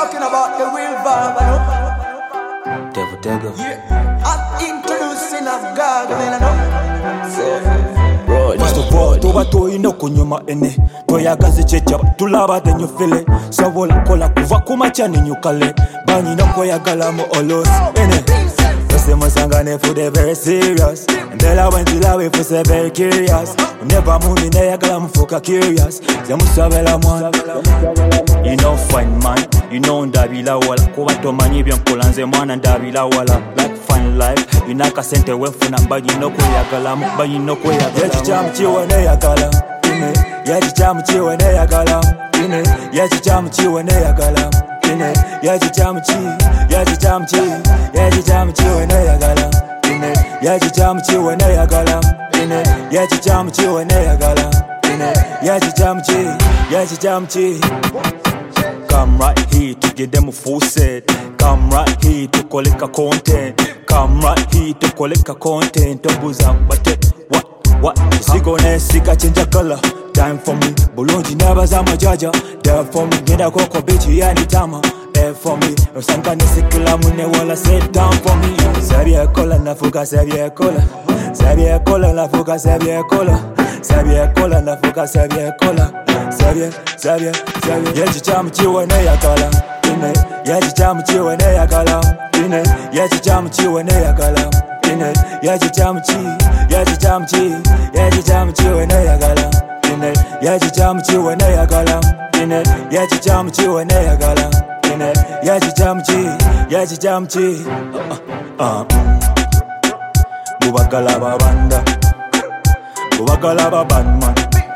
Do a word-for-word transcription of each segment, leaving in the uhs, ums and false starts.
talking about the real vibe, you know? Devil Dagger. Yeah. I'm introducing a gargle, you know? So, bro, First of all, tuba toyina kunyuma ene toyagaze checha tulaba then you feel it sobola kola kuva kumacha ninyukale banyina koyagala mu olos ene Say masangane for the very serious and then I went to la way for say very curious never moving there yagala mufuka curious zamusabela mwana you know fine man you know ndabila wala kuba tomanyi byankola nze mwana ndabila wala like fine life you naka sente wefuna banyina koyagala mu banyina koyagala yechichamu chiwe ne yagala ine yechichamu chiwe ne yagala ine yechichamu chiwe ne yagala ine yechichamu chi yechichamu chi yechichamu chiwe ne yagala ine yechichamu chiwe ne yagala ine yechichamu chiwe ne yagala ine yechichamu chi yechichamu chi Come right here to get them a full set. Come right here to collect a content. Come right here to collect a content. Doubles up, but it, what, what? Sigone, sika change color. Time for me, Bolonji never zama jaja. There for me, get a coco bitch, yani tama. There for me, no sankane sikila mune wala sit down for me. Sabia cola na fuka sabia cola. Sabia cola na fuka sabia cola. Sabia cola na fuka sabia cola. Sabia, sabia, sabia. Yechichamu chiwe ne yagala. Ine, yechichamu chiwe ne yagala. Ine, yechichamu chiwe ne yagala. Ine, yechichamu chi, yechichamu chi, yechichamu chiwe ne yagala. Ine, yechichamu chiwe ne yagala. Ine, yechichamu chiwe ne yagala. Ine, yechichamu chi, yechichamu chi. Ah, Bubakala babanda, Bubakala babandman.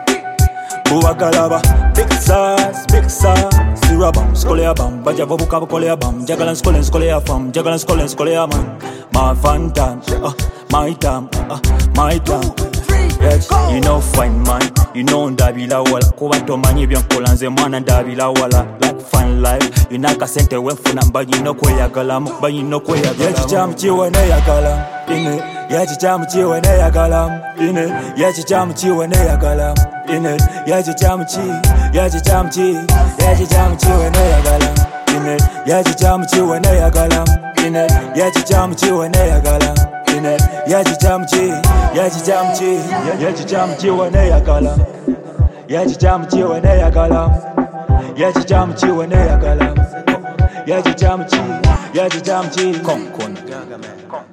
Buwagalaba, big sauce, big sauce. Sirabam, skolea bam, baja vobu kabo kolea bam. Jagalan skolen skolea fam, jagalan skolen skolea man. My fun time, uh, my time, uh, my time. Yes, you know fine man, you know ndabila wala. Kubanto manyi byankola nze mwana ndabila wala. Like fine life, you naka sente wefuna banyino kweyagala mu, banyino kweyagala. Yechichamu chiwe ne yagala, ine. Yechichamu chiwe ne yagala, ine. Yechichamu chiwe ne yagala. Ine, yechichamu chi, yechichamu chi, yechichamu chiwe ne yagala. Ine, yechichamu chiwe ne yagala. Ine, yechichamu chiwe ne yagala. Ine, yechichamu chi, yechichamu chi, yechichamu chiwe ne yagala. Yechichamu chiwe ne yagala. Yechichamu chiwe ne yagala. Yechichamu chi, yechichamu chi. Come, come.